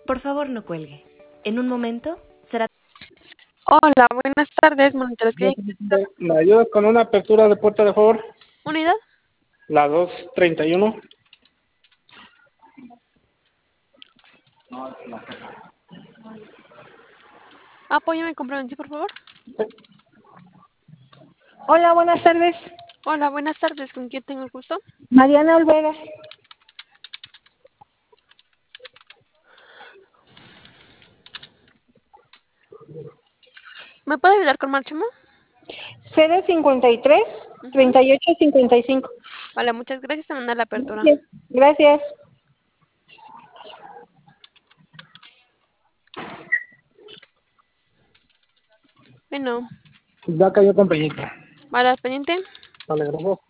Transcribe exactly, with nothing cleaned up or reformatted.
Por favor, no cuelgue. En un momento será... Hola, buenas tardes, Monitores Clinic. ¿Me ayudas con una apertura de puerta, de favor? ¿Unidad? La dos treinta y uno. Apóyame con Prevención, por favor. Hola, buenas tardes. Hola, buenas tardes. ¿Con quién tengo el gusto? Mariana Olvera. ¿Me puede ayudar con Marchamo? Sede cincuenta y tres, treinta y ocho cincuenta y cinco. Vale, muchas gracias. Te manda la apertura. Gracias. Bueno, Ya cayó con Peñita. ¿vale al pendiente? Vale, gracias.